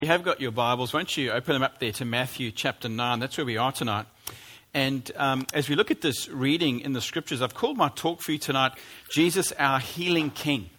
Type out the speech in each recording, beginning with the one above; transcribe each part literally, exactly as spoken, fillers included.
You have got your Bibles, won't you open them up there to Matthew chapter nine. That's where we are tonight. And um, as we look at this reading in the scriptures, I've called my talk for you tonight, Jesus, our healing King.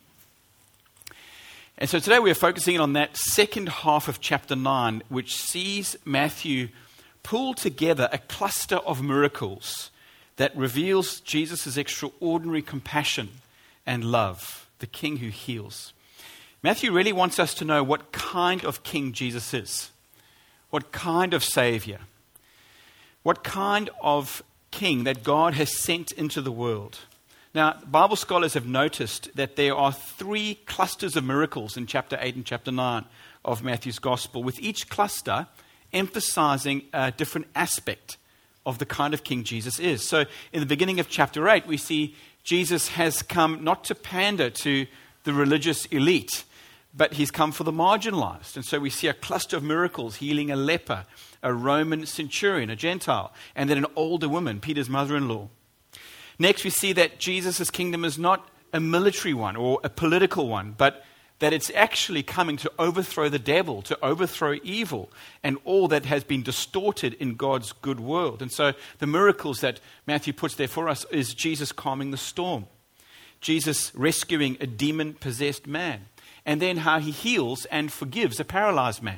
And so today we are focusing on that second half of chapter nine, which sees Matthew pull together a cluster of miracles that reveals Jesus' extraordinary compassion and love, the King who heals. Matthew really wants us to know what kind of King Jesus is, what kind of Savior, what kind of King that God has sent into the world. Now, Bible scholars have noticed that there are three clusters of miracles in chapter eight and chapter nine of Matthew's Gospel, with each cluster emphasizing a different aspect of the kind of King Jesus is. So in the beginning of chapter eight, we see Jesus has come not to pander to the religious elite, but he's come for the marginalized. And so we see a cluster of miracles, healing a leper, a Roman centurion, a Gentile, and then an older woman, Peter's mother-in-law. Next, we see that Jesus' kingdom is not a military one or a political one, but that it's actually coming to overthrow the devil, to overthrow evil, and all that has been distorted in God's good world. And so the miracles that Matthew puts there for us is Jesus calming the storm, Jesus rescuing a demon-possessed man, and then how he heals and forgives a paralyzed man.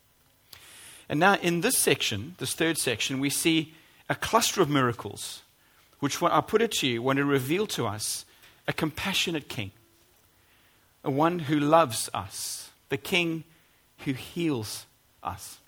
And now in this section, this third section, we see a cluster of miracles, which I put it to you, want to reveal to us a compassionate King, a one who loves us, the King who heals us.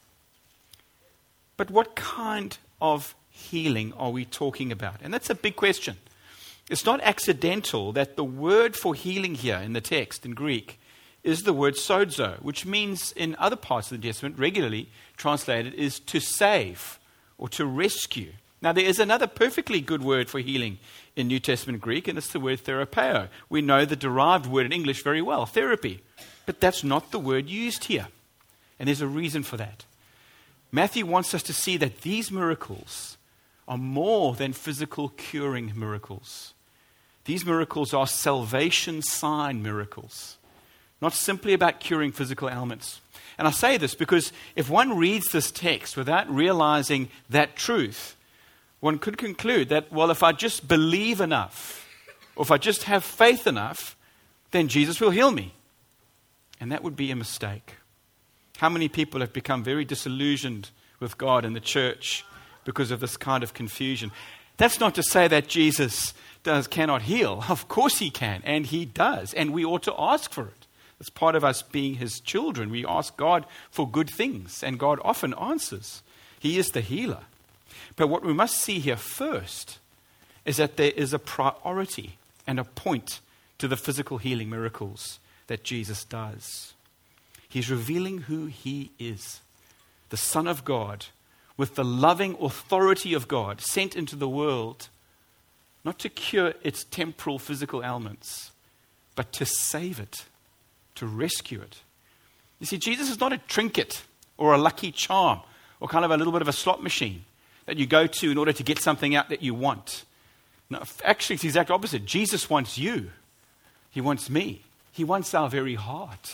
But what kind of healing are we talking about? And that's a big question. It's not accidental that the word for healing here in the text in Greek is the word sozo, which means in other parts of the New Testament, regularly translated, is to save or to rescue. Now, there is another perfectly good word for healing in New Testament Greek, and it's the word therapeo. We know the derived word in English very well, therapy. But that's not the word used here. And there's a reason for that. Matthew wants us to see that these miracles are more than physical curing miracles. These miracles are salvation sign miracles, not simply about curing physical ailments. And I say this because if one reads this text without realizing that truth, one could conclude that, well, if I just believe enough, or if I just have faith enough, then Jesus will heal me. And that would be a mistake. How many people have become very disillusioned with God and the church because of this kind of confusion? That's not to say that Jesus does cannot heal. Of course he can, and he does, and we ought to ask for it. It's part of us being his children. We ask God for good things, and God often answers. He is the healer. But what we must see here first is that there is a priority and a point to the physical healing miracles that Jesus does. He's revealing who he is, the Son of God, with the loving authority of God, sent into the world, not to cure its temporal physical ailments, but to save it, to rescue it. You see, Jesus is not a trinket or a lucky charm or kind of a little bit of a slot machine that you go to in order to get something out that you want. No, actually, it's the exact opposite. Jesus wants you. He wants me. He wants our very heart.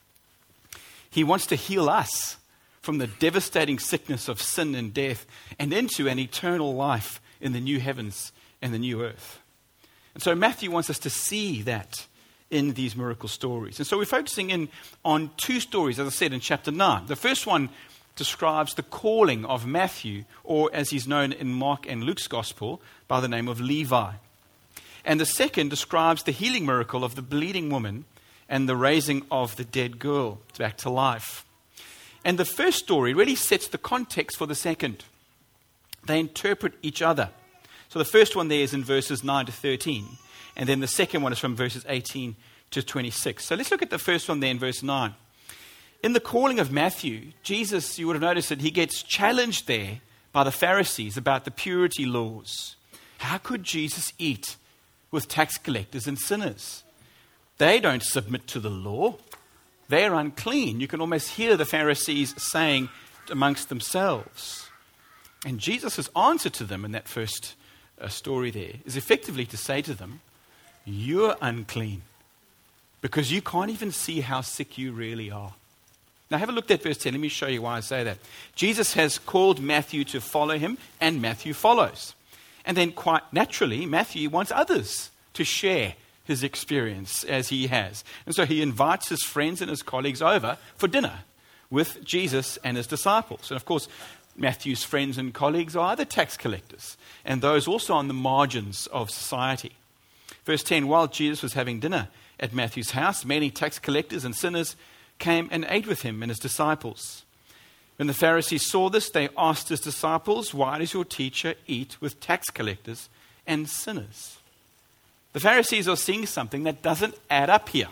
He wants to heal us from the devastating sickness of sin and death and into an eternal life in the new heavens and the new earth. And so Matthew wants us to see that in these miracle stories. And so we're focusing in on two stories, as I said, in chapter nine. The first one describes the calling of Matthew, or as he's known in Mark and Luke's gospel, by the name of Levi. And the second describes the healing miracle of the bleeding woman and the raising of the dead girl back to life. And the first story really sets the context for the second. They interpret each other. So the first one there is in verses nine to thirteen. And then the second one is from verses eighteen to twenty-six. So let's look at the first one there in verse nine. In the calling of Matthew, Jesus, you would have noticed that he gets challenged there by the Pharisees about the purity laws. How could Jesus eat with tax collectors and sinners? They don't submit to the law. They're unclean. You can almost hear the Pharisees saying amongst themselves. And Jesus' answer to them in that first uh, story there is effectively to say to them, you're unclean because you can't even see how sick you really are. Now have a look at verse ten. Let me show you why I say that. Jesus has called Matthew to follow him, and Matthew follows. And then quite naturally, Matthew wants others to share his experience as he has. And so he invites his friends and his colleagues over for dinner with Jesus and his disciples. And of course, Matthew's friends and colleagues are other tax collectors and those also on the margins of society. Verse ten, while Jesus was having dinner at Matthew's house, many tax collectors and sinners came and ate with him and his disciples. When the Pharisees saw this, they asked his disciples, why does your teacher eat with tax collectors and sinners? The Pharisees are seeing something that doesn't add up here.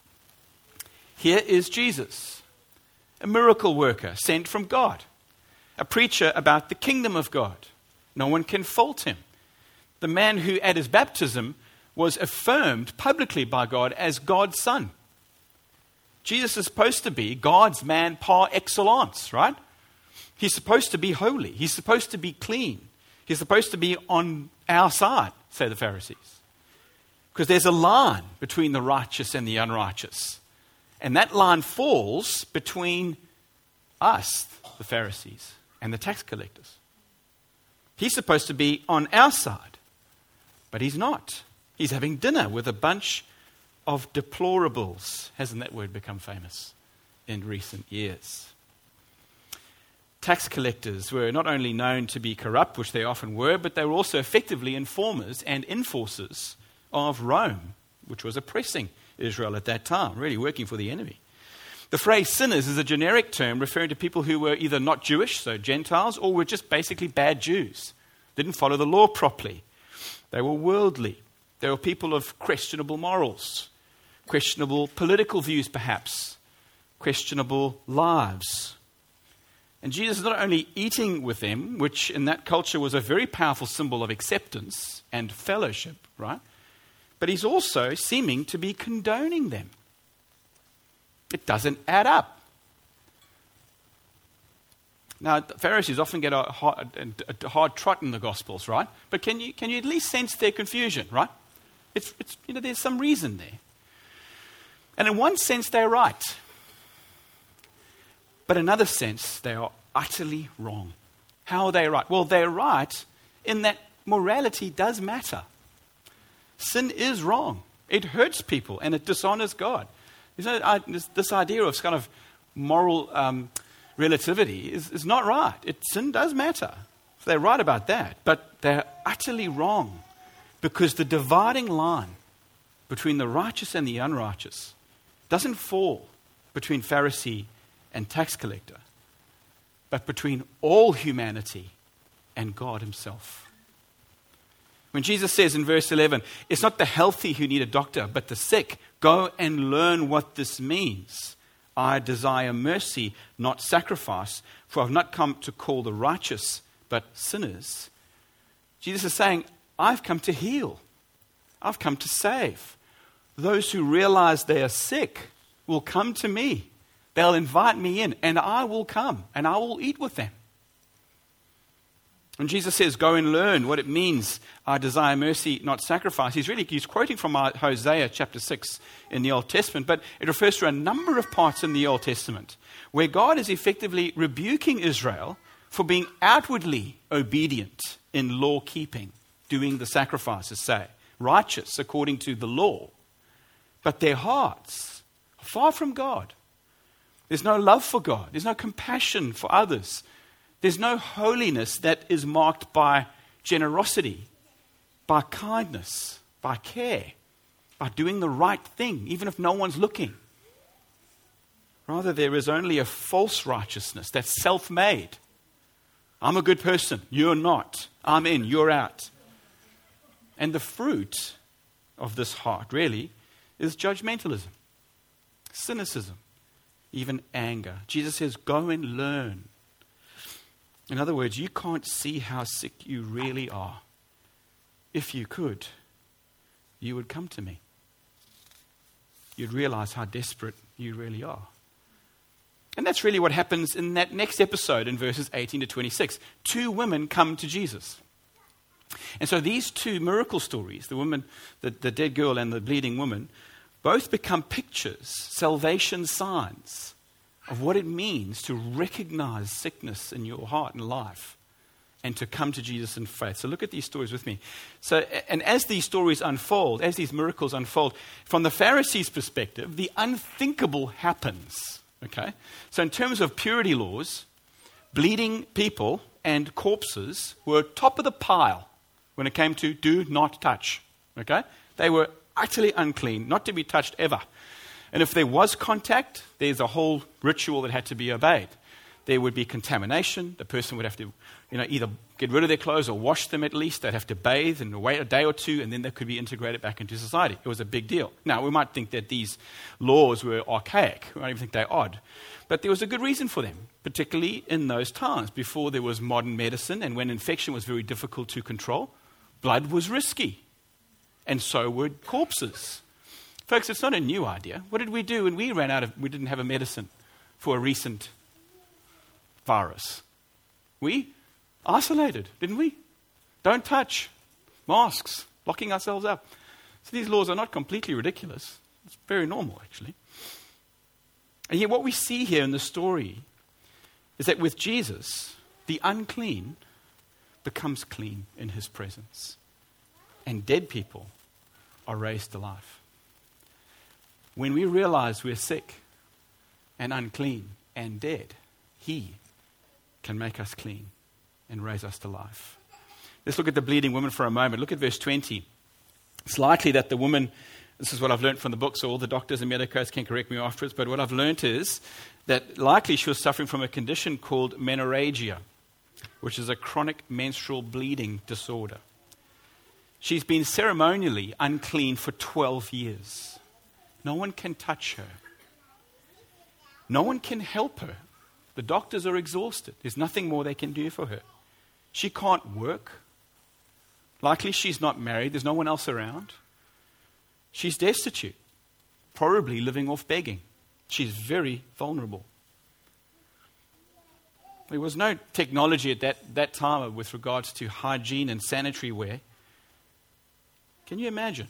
Here is Jesus, a miracle worker sent from God, a preacher about the kingdom of God. No one can fault him. The man who at his baptism was affirmed publicly by God as God's son. Jesus is supposed to be God's man par excellence, right? He's supposed to be holy. He's supposed to be clean. He's supposed to be on our side, say the Pharisees. Because there's a line between the righteous and the unrighteous. And that line falls between us, the Pharisees, and the tax collectors. He's supposed to be on our side, but he's not. He's having dinner with a bunch of deplorables. Hasn't that word become famous in recent years? Tax collectors were not only known to be corrupt, which they often were, but they were also effectively informers and enforcers of Rome, which was oppressing Israel at that time, really working for the enemy. The phrase sinners is a generic term referring to people who were either not Jewish, so Gentiles, or were just basically bad Jews, didn't follow the law properly. They were worldly. They were people of questionable morals, questionable political views perhaps, questionable lives. And Jesus is not only eating with them, which in that culture was a very powerful symbol of acceptance and fellowship, right? But he's also seeming to be condoning them. It doesn't add up. Now, the Pharisees often get a hard, a hard trot in the Gospels, right? But can you, can you at least sense their confusion, right? It's, it's, you know, there's some reason there. And in one sense, they're right. But in another sense, they are utterly wrong. How are they right? Well, they're right in that morality does matter. Sin is wrong. It hurts people and it dishonors God. You know, I, this, this idea of kind of moral um, relativity is, is not right. It, sin does matter. So they're right about that. But they're utterly wrong because the dividing line between the righteous and the unrighteous doesn't fall between Pharisee and tax collector, but between all humanity and God himself. When Jesus says in verse eleven, it's not the healthy who need a doctor, but the sick, go and learn what this means. I desire mercy, not sacrifice, for I've not come to call the righteous, but sinners. Jesus is saying, I've come to heal. I've come to save. Those who realize they are sick will come to me. They'll invite me in, and I will come, and I will eat with them. When Jesus says, go and learn what it means, I desire mercy, not sacrifice, he's really he's quoting from Hosea chapter six in the Old Testament, but it refers to a number of parts in the Old Testament where God is effectively rebuking Israel for being outwardly obedient in law keeping, doing the sacrifices, say, righteous according to the law, but their hearts are far from God. There's no love for God. There's no compassion for others. There's no holiness that is marked by generosity, by kindness, by care, by doing the right thing, even if no one's looking. Rather, there is only a false righteousness that's self-made. I'm a good person. You're not. I'm in. You're out. And the fruit of this heart, really, is judgmentalism, cynicism, even anger. Jesus says, go and learn. In other words, you can't see how sick you really are. If you could, you would come to me. You'd realize how desperate you really are. And that's really what happens in that next episode in verses eighteen to twenty-six. Two women come to Jesus. And so these two miracle stories, the woman, the, the dead girl and the bleeding woman, both become pictures, salvation signs of what it means to recognize sickness in your heart and life and to come to Jesus in faith. So look at these stories with me. So, and as these stories unfold, as these miracles unfold, from the Pharisees' perspective, the unthinkable happens. Okay? So in terms of purity laws, bleeding people and corpses were top of the pile when it came to do not touch. Okay? They were utterly unclean, not to be touched ever. And if there was contact, there's a whole ritual that had to be obeyed. There would be contamination. The person would have to, you know, either get rid of their clothes or wash them at least. They'd have to bathe and wait a day or two, and then they could be integrated back into society. It was a big deal. Now, we might think that these laws were archaic. We might even think they're odd. But there was a good reason for them, particularly in those times, before there was modern medicine and when infection was very difficult to control. Blood was risky, and so were corpses. Folks, it's not a new idea. What did we do when we ran out of, we didn't have a medicine for a recent virus? We isolated, didn't we? Don't touch. Masks. Locking ourselves up. So these laws are not completely ridiculous. It's very normal, actually. And yet what we see here in the story is that with Jesus, the unclean becomes clean in his presence. And dead people are raised to life. When we realize we're sick and unclean and dead, he can make us clean and raise us to life. Let's look at the bleeding woman for a moment. Look at verse twenty. It's likely that the woman, this is what I've learned from the book, so all the doctors and medicos can correct me afterwards, but what I've learned is that likely she was suffering from a condition called menorrhagia, which is a chronic menstrual bleeding disorder. She's been ceremonially unclean for twelve years. No one can touch her. No one can help her. The doctors are exhausted. There's nothing more they can do for her. She can't work. Likely she's not married. There's no one else around. She's destitute, probably living off begging. She's very vulnerable. There was no technology at that, that time with regards to hygiene and sanitary wear. Can you imagine?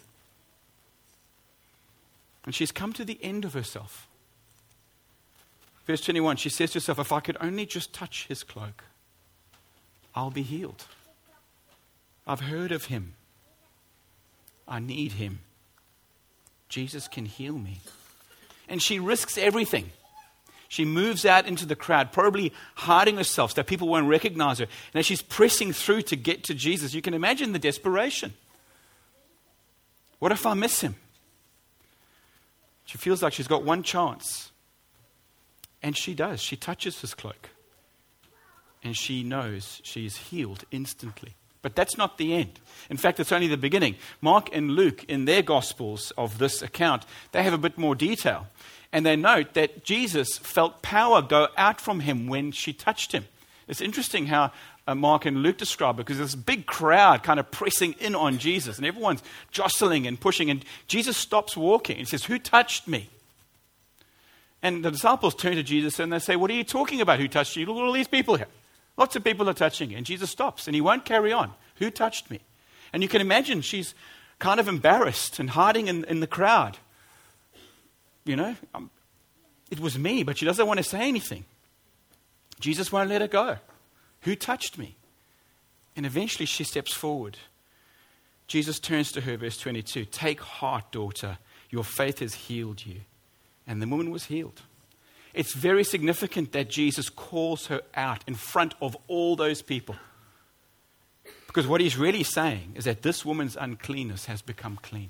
And she's come to the end of herself. Verse twenty-one, she says to herself, if I could only just touch his cloak, I'll be healed. I've heard of him. I need him. Jesus can heal me. And she risks everything. She moves out into the crowd, probably hiding herself so that people won't recognize her. And as she's pressing through to get to Jesus, you can imagine the desperation. What if I miss him? She feels like she's got one chance. And she does. She touches his cloak. And she knows she's healed instantly. But that's not the end. In fact, it's only the beginning. Mark and Luke, in their Gospels of this account, they have a bit more detail. And they note that Jesus felt power go out from him when she touched him. It's interesting how uh, Mark and Luke describe it, because there's this big crowd kind of pressing in on Jesus. And everyone's jostling and pushing. And Jesus stops walking and says, who touched me? And the disciples turn to Jesus and they say, what are you talking about? Who touched you? Look at all these people here. Lots of people are touching you. And Jesus stops and he won't carry on. Who touched me? And you can imagine she's kind of embarrassed and hiding in, in the crowd. You know, um, it was me, but she doesn't want to say anything. Jesus won't let her go. Who touched me? And eventually she steps forward. Jesus turns to her, verse twenty-two. Take heart, daughter. Your faith has healed you. And the woman was healed. It's very significant that Jesus calls her out in front of all those people. Because what he's really saying is that this woman's uncleanness has become clean.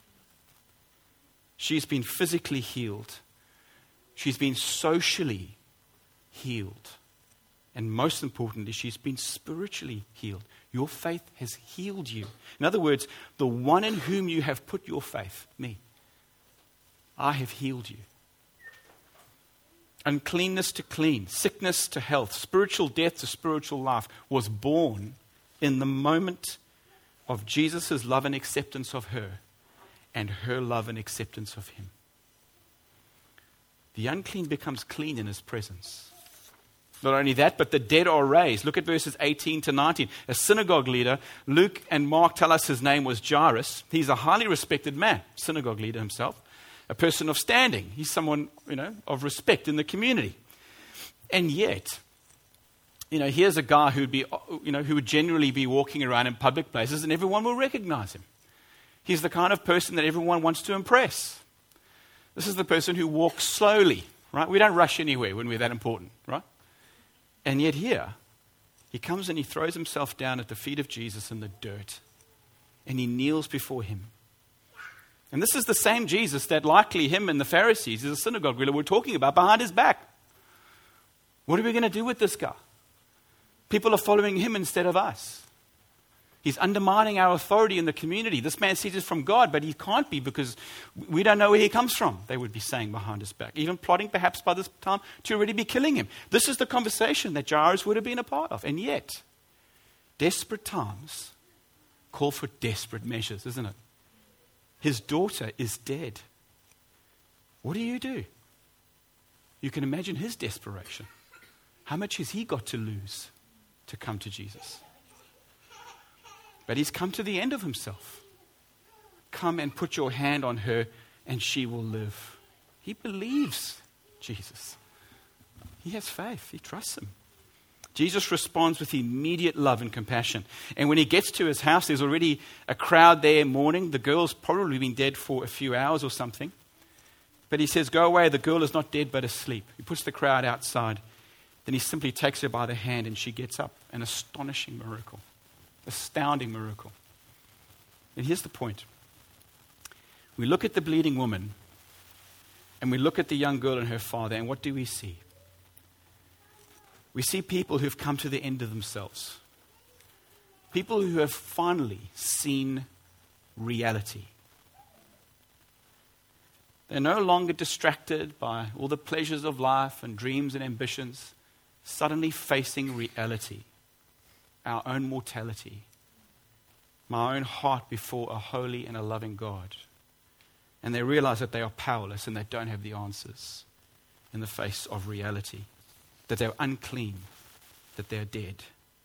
She's been physically healed. She's been socially healed. And most importantly, she's been spiritually healed. Your faith has healed you. In other words, the one in whom you have put your faith, me, I have healed you. Uncleanness to clean, sickness to health, spiritual death to spiritual life was born in the moment of Jesus' love and acceptance of her and her love and acceptance of him. The unclean becomes clean in his presence. Not only that, but the dead are raised. Look at verses eighteen to nineteen. A synagogue leader, Luke and Mark tell us his name was Jairus. He's a highly respected man, synagogue leader himself. a person of standing. He's someone, you know, of respect in the community. And yet, you know, here's a guy who would be, you know, who would generally be walking around in public places and everyone will recognize him. He's the kind of person that everyone wants to impress. This is the person who walks slowly, right? We don't rush anywhere when we're that important, right? And yet here, he comes and he throws himself down at the feet of Jesus in the dirt. And he kneels before him. And this is the same Jesus that likely him and the Pharisees, the synagogue ruler, were talking about behind his back. What are we going to do with this guy? People are following him instead of us. He's undermining our authority in the community. This man says it's from God, but he can't be because we don't know where he comes from, they would be saying behind his back. Even plotting perhaps by this time to already be killing him. This is the conversation that Jairus would have been a part of. And yet, desperate times call for desperate measures, isn't it? His daughter is dead. What do you do? You can imagine his desperation. How much has he got to lose to come to Jesus? But he's come to the end of himself. Come and put your hand on her and she will live. He believes Jesus. He has faith. He trusts him. Jesus responds with immediate love and compassion. And when he gets to his house, there's already a crowd there mourning. The girl's probably been dead for a few hours or something. But he says, go away, the girl is not dead but asleep. He puts the crowd outside. Then he simply takes her by the hand and she gets up. An astonishing miracle. Astounding miracle. And here's the point. We look at the bleeding woman and we look at the young girl and her father, and what do we see? We see people who've come to the end of themselves. People who have finally seen reality. They're no longer distracted by all the pleasures of life and dreams and ambitions, suddenly facing reality, our own mortality, my own heart before a holy and a loving God. And they realize that they are powerless and they don't have the answers in the face of reality. That they're unclean, that they're dead.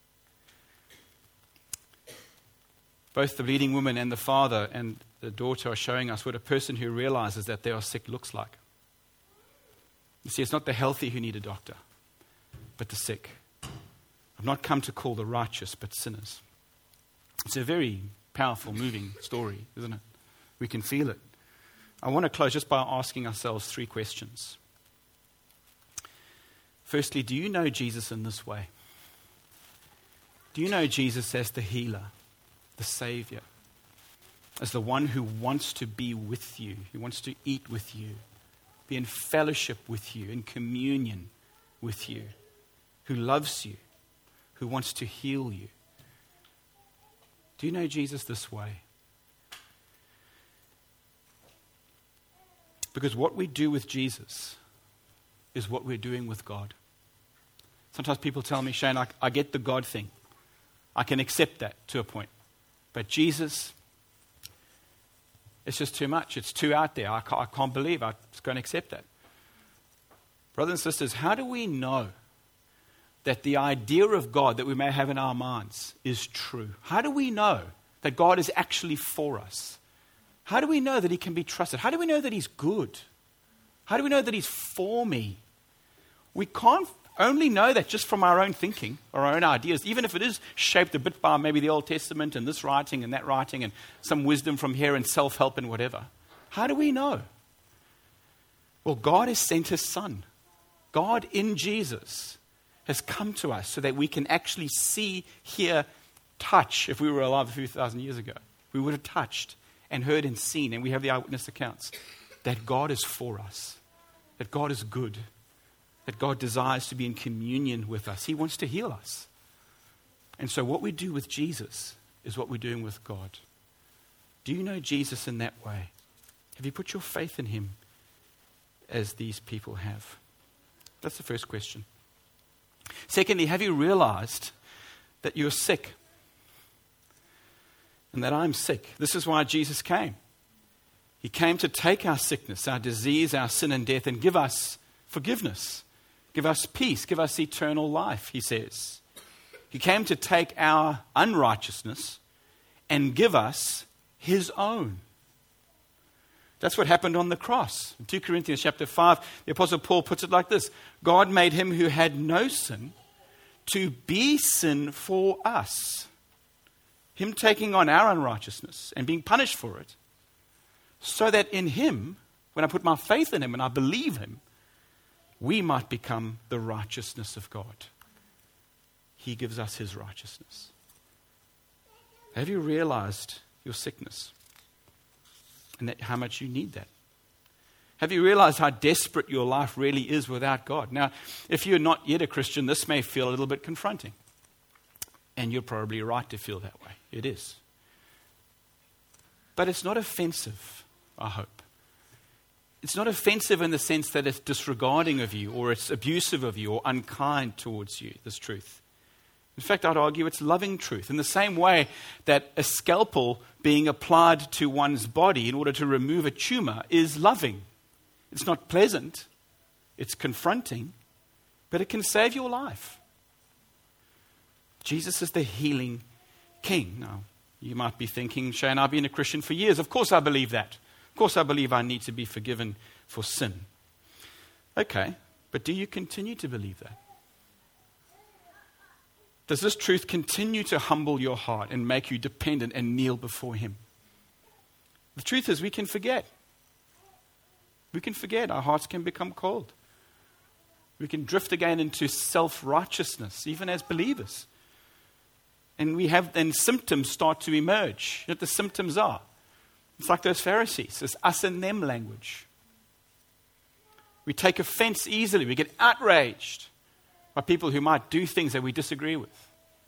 Both the bleeding woman and the father and the daughter are showing us what a person who realizes that they are sick looks like. You see, it's not the healthy who need a doctor, but the sick. I've not come to call the righteous, but sinners. It's a very powerful, moving story, isn't it? We can feel it. I want to close just by asking ourselves three questions. Firstly, do you know Jesus in this way? Do you know Jesus as the healer, the Savior, as the one who wants to be with you, who wants to eat with you, be in fellowship with you, in communion with you, who loves you, who wants to heal you? Do you know Jesus this way? Because what we do with Jesus is what we're doing with God. Sometimes people tell me, Shane, I, I get the God thing. I can accept that to a point. But Jesus, it's just too much. It's too out there. I can't, I can't believe I'm just going to accept that. Brothers and sisters, how do we know that the idea of God that we may have in our minds is true? How do we know that God is actually for us? How do we know that he can be trusted? How do we know that he's good? How do we know that he's for me? We can't only know that just from our own thinking, our own ideas, even if it is shaped a bit by maybe the Old Testament and this writing and that writing and some wisdom from here and self-help and whatever. How do we know? Well, God has sent his Son. God in Jesus has come to us so that we can actually see, hear, touch. If we were alive a few thousand years ago, we would have touched and heard and seen, and we have the eyewitness accounts, that God is for us, that God is good, that God desires to be in communion with us. He wants to heal us. And so what we do with Jesus is what we're doing with God. Do you know Jesus in that way? Have you put your faith in him as these people have? That's the first question. Secondly, have you realized that you're sick? And that I'm sick. This is why Jesus came. He came to take our sickness, our disease, our sin and death, and give us forgiveness. Give us peace. Give us eternal life, he says. He came to take our unrighteousness and give us his own. That's what happened on the cross. In two Corinthians chapter five, the Apostle Paul puts it like this. God made him who had no sin to be sin for us. Him taking on our unrighteousness and being punished for it. So that in him, when I put my faith in him and I believe him, we might become the righteousness of God. He gives us his righteousness. Have you realized your sickness? And that, how much you need that? Have you realized how desperate your life really is without God? Now, if you're not yet a Christian, this may feel a little bit confronting. And you're probably right to feel that way. It is. But it's not offensive, I hope. It's not offensive in the sense that it's disregarding of you or it's abusive of you or unkind towards you, this truth. In fact, I'd argue it's loving truth. In the same way that a scalpel being applied to one's body in order to remove a tumor is loving. It's not pleasant, it's confronting, but it can save your life. Jesus is the healing King. Now, you might be thinking, Shane, I've been a Christian for years. Of course I believe that. Of course I believe I need to be forgiven for sin. Okay, but do you continue to believe that? Does this truth continue to humble your heart and make you dependent and kneel before him? The truth is we can forget. We can forget. Our hearts can become cold. We can drift again into self-righteousness, even as believers. And we have then symptoms start to emerge. You know what the symptoms are? It's like those Pharisees. It's us and them language. We take offense easily. We get outraged by people who might do things that we disagree with.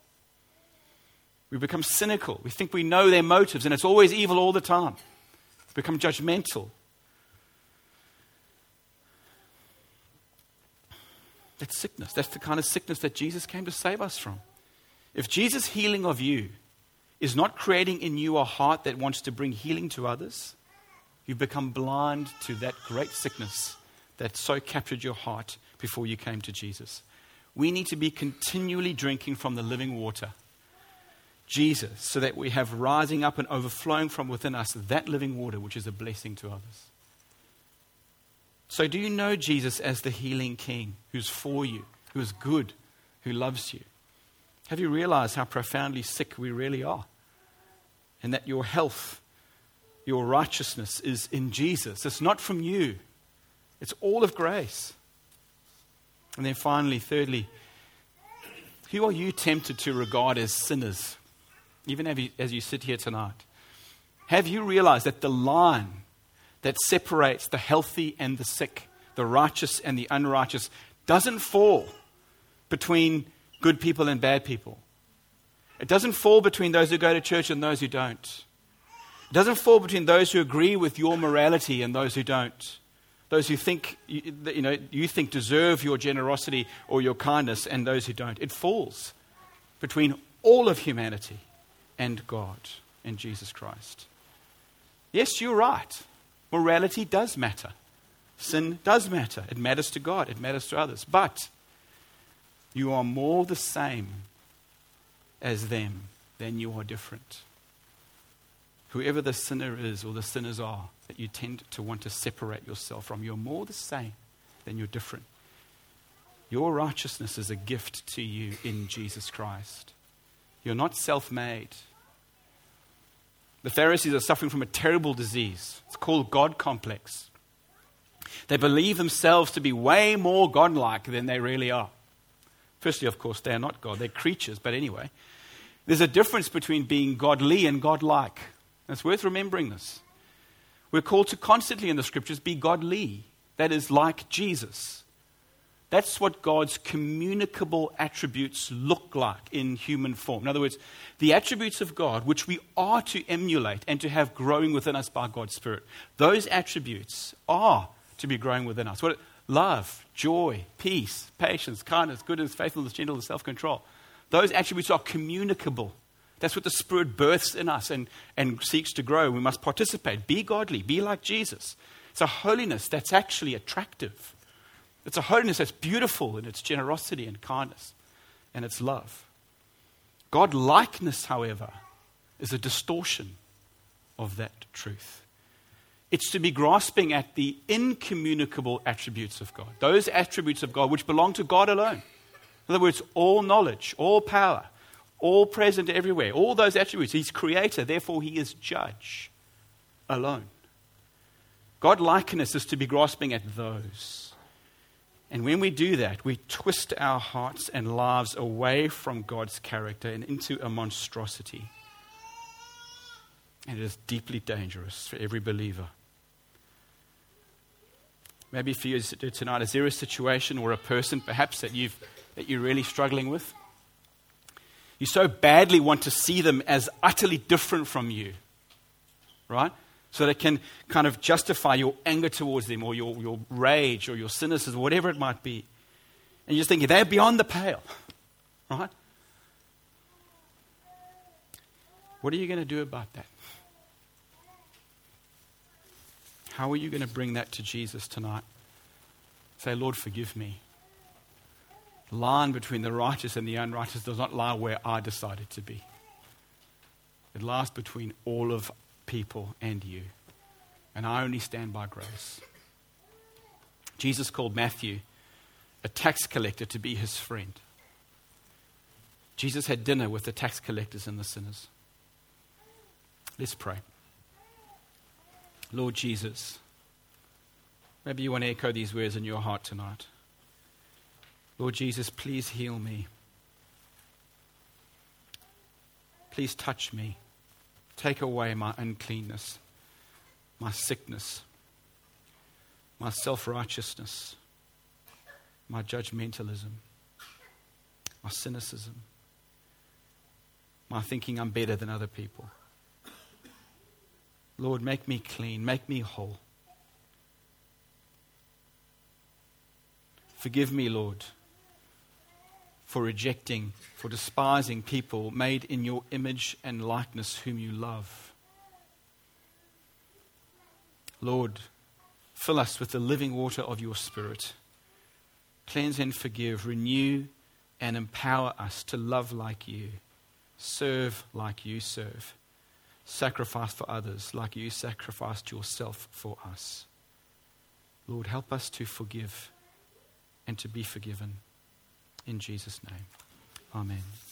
We become cynical. We think we know their motives and it's always evil all the time. We become judgmental. That's sickness. That's the kind of sickness that Jesus came to save us from. If Jesus' healing of you is not creating in you a heart that wants to bring healing to others, you've become blind to that great sickness that so captured your heart before you came to Jesus. We need to be continually drinking from the living water, Jesus, so that we have rising up and overflowing from within us that living water which is a blessing to others. So do you know Jesus as the healing King who's for you, who is good, who loves you? Have you realized how profoundly sick we really are? And that your health, your righteousness is in Jesus. It's not from you. It's all of grace. And then finally, thirdly, who are you tempted to regard as sinners? Even as you, as you sit here tonight. Have you realized that the line that separates the healthy and the sick, the righteous and the unrighteous, doesn't fall between good people and bad people? It doesn't fall between those who go to church and those who don't. It doesn't fall between those who agree with your morality and those who don't. Those who think, you know, you think deserve your generosity or your kindness and those who don't. It falls between all of humanity and God and Jesus Christ. Yes, you're right. Morality does matter. Sin does matter. It matters to God. It matters to others. But you are more the same as them than you are different. Whoever the sinner is or the sinners are that you tend to want to separate yourself from, you're more the same than you're different. Your righteousness is a gift to you in Jesus Christ. You're not self-made. The Pharisees are suffering from a terrible disease. It's called God complex. They believe themselves to be way more godlike than they really are. Firstly, of course, they are not God. They're creatures. But anyway, there's a difference between being godly and godlike. It's worth remembering this. We're called to constantly in the scriptures be godly. That is like Jesus. That's what God's communicable attributes look like in human form. In other words, the attributes of God, which we are to emulate and to have growing within us by God's Spirit, those attributes are to be growing within us. What? Love, joy, peace, patience, kindness, goodness, faithfulness, gentleness, self-control. Those attributes are communicable. That's what the Spirit births in us and, and seeks to grow. We must participate. Be godly. Be like Jesus. It's a holiness that's actually attractive. It's a holiness that's beautiful in its generosity and kindness and its love. God-likeness, however, is a distortion of that truth. It's to be grasping at the incommunicable attributes of God, those attributes of God which belong to God alone. In other words, all knowledge, all power, all present everywhere, all those attributes. He's creator, therefore he is judge alone. God likeness is to be grasping at those. And when we do that, we twist our hearts and lives away from God's character and into a monstrosity. And it is deeply dangerous for every believer. Maybe for you tonight, is there a situation or a person perhaps that you've that you're really struggling with? You so badly want to see them as utterly different from you, right? So that it can kind of justify your anger towards them or your, your rage or your cynicism, whatever it might be. And you're just thinking, they're beyond the pale, right? What are you going to do about that? How are you going to bring that to Jesus tonight? Say, Lord, forgive me. The line between the righteous and the unrighteous does not lie where I decided to be. It lies between all of people and you. And I only stand by grace. Jesus called Matthew, a tax collector, to be his friend. Jesus had dinner with the tax collectors and the sinners. Let's pray. Lord Jesus, maybe you want to echo these words in your heart tonight. Lord Jesus, please heal me. Please touch me. Take away my uncleanness, my sickness, my self-righteousness, my judgmentalism, my cynicism, my thinking I'm better than other people. Lord, make me clean, make me whole. Forgive me, Lord, for rejecting, for despising people made in your image and likeness whom you love. Lord, fill us with the living water of your Spirit. Cleanse and forgive, renew and empower us to love like you, serve like you serve, sacrifice for others like you sacrificed yourself for us. Lord, help us to forgive and to be forgiven. In Jesus' name, amen.